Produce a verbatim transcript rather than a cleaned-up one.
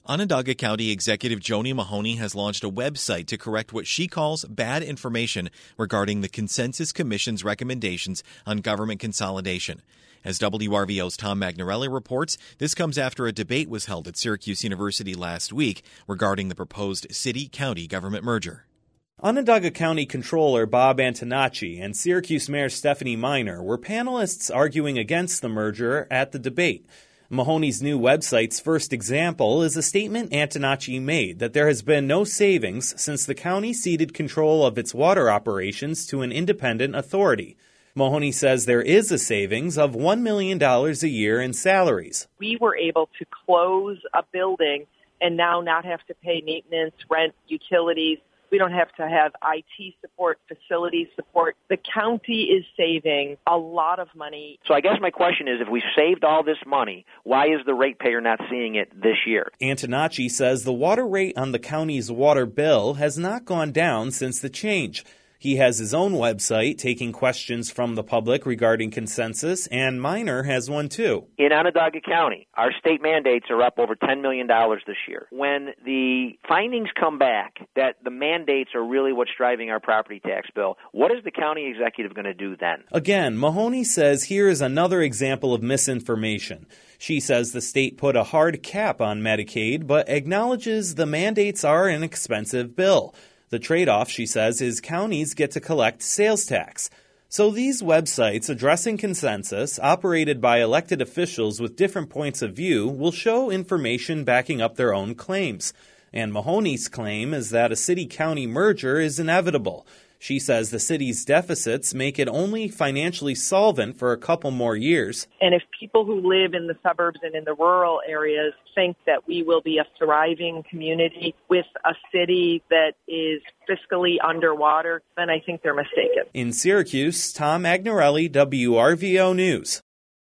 Onondaga County Executive Joni Mahoney has launched a website to correct what she calls bad information regarding the Consensus Commission's recommendations on government consolidation. As W R V O's Tom Magnarelli reports, this comes after a debate was held at Syracuse University last week regarding the proposed city-county government merger. Onondaga County Controller Bob Antonacci and Syracuse Mayor Stephanie Miner were panelists arguing against the merger at the debate. Mahoney's new website's first example is a statement Antonacci made that there has been no savings since the county ceded control of its water operations to an independent authority. Mahoney says there is a savings of one million dollars a year in salaries. We were able to close a building and now not have to pay maintenance, rent, utilities. We don't have to have I T support, facility support. The county is saving a lot of money. So I guess my question is, if we saved all this money, why is the ratepayer not seeing it this year? Antonacci says the water rate on the county's water bill has not gone down since the change. He has his own website taking questions from the public regarding consensus, and Miner has one too. In Onondaga County, our state mandates are up over ten million dollars this year. When the findings come back that the mandates are really what's driving our property tax bill, what is the county executive going to do then? Again, Mahoney says here is another example of misinformation. She says the state put a hard cap on Medicaid, but acknowledges the mandates are an expensive bill. The trade-off, she says, is counties get to collect sales tax. So these websites addressing consensus, operated by elected officials with different points of view, will show information backing up their own claims. And Mahoney's claim is that a city-county merger is inevitable. She says the city's deficits make it only financially solvent for a couple more years. And if people who live in the suburbs and in the rural areas think that we will be a thriving community with a city that is fiscally underwater, then I think they're mistaken. In Syracuse, Tom Magnarelli, W R V O News.